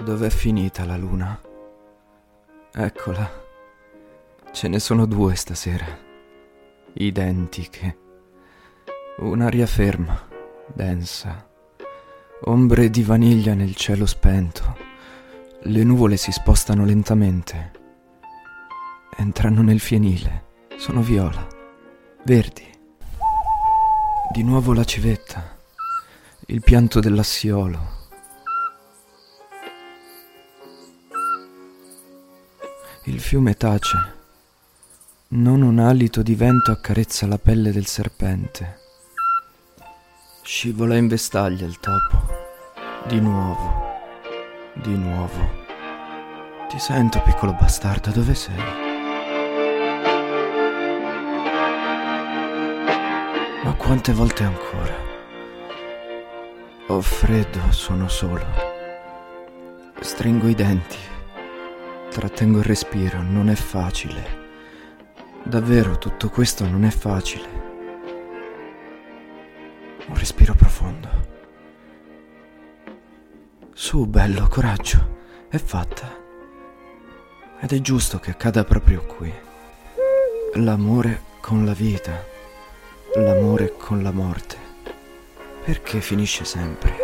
Dov'è finita la luna? Eccola. Ce ne sono due stasera. Identiche. Un'aria ferma, densa. Ombre di vaniglia nel cielo spento. Le nuvole si spostano lentamente. Entrano nel fienile. Sono viola. Verdi. Di nuovo la civetta. Il pianto dell'assiolo. Il fiume tace. Non un alito di vento accarezza la pelle del serpente. Scivola in vestaglia il topo. Di nuovo. Di nuovo. Ti sento, piccolo bastardo, dove sei? Ma quante volte ancora? Ho freddo, sono solo. Stringo i denti. Trattengo il respiro, non è facile. Davvero, tutto questo non è facile. Un respiro profondo. Su, bello, coraggio. È fatta. Ed è giusto che accada proprio qui. L'amore con la vita. L'amore con la morte. Perché finisce sempre?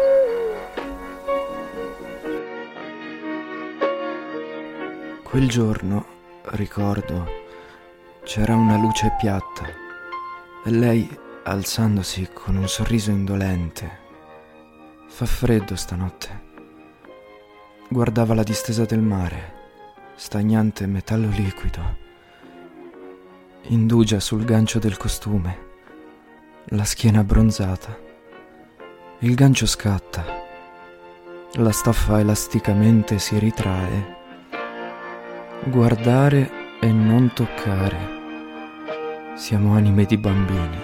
Quel giorno, ricordo, c'era una luce piatta e lei, alzandosi con un sorriso indolente, fa freddo stanotte. Guardava la distesa del mare, stagnante metallo liquido, indugia sul gancio del costume, la schiena abbronzata. Il gancio scatta, la stoffa elasticamente si ritrae. Guardare e non toccare. Siamo anime di bambini.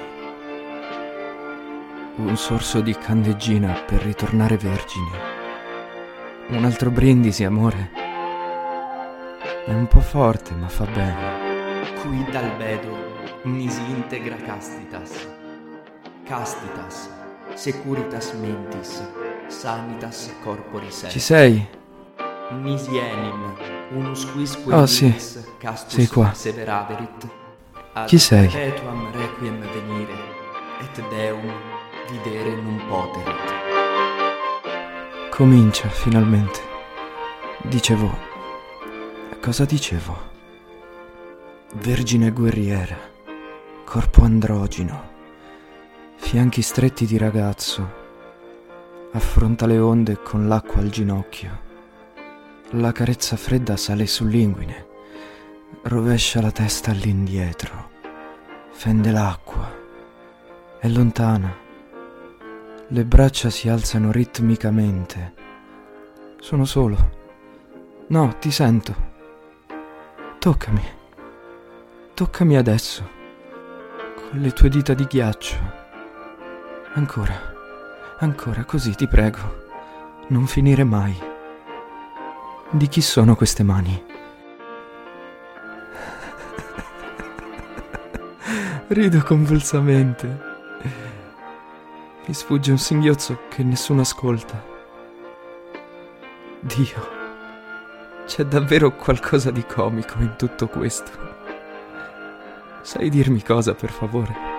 Un sorso di candeggina per ritornare vergini. Un altro brindisi, amore. È un po' forte, ma fa bene. Quid albedo nisi integra castitas. Castitas, securitas mentis, sanitas corporis est. Ci sei? Nisi enim, unus quisque Oh sì, castus sei qua. perseveraverit. Ad Chi sei? perpetuam requiem venire, et Deum videre non poterit. Comincia, finalmente. Dicevo... Cosa dicevo? Vergine guerriera, corpo androgino, fianchi stretti di ragazzo, affronta le onde con l'acqua al ginocchio. La carezza fredda sale sull'inguine, rovescia la testa all'indietro, fende l'acqua, è lontana. Le braccia si alzano ritmicamente. Sono solo. No, ti sento. Toccami. Toccami adesso, con le tue dita di ghiaccio. Ancora, ancora, così ti prego. Non finire mai. Di chi sono queste mani? Rido convulsamente. Mi sfugge un singhiozzo che nessuno ascolta. Dio, c'è davvero qualcosa di comico in tutto questo. Sai dirmi cosa, per favore?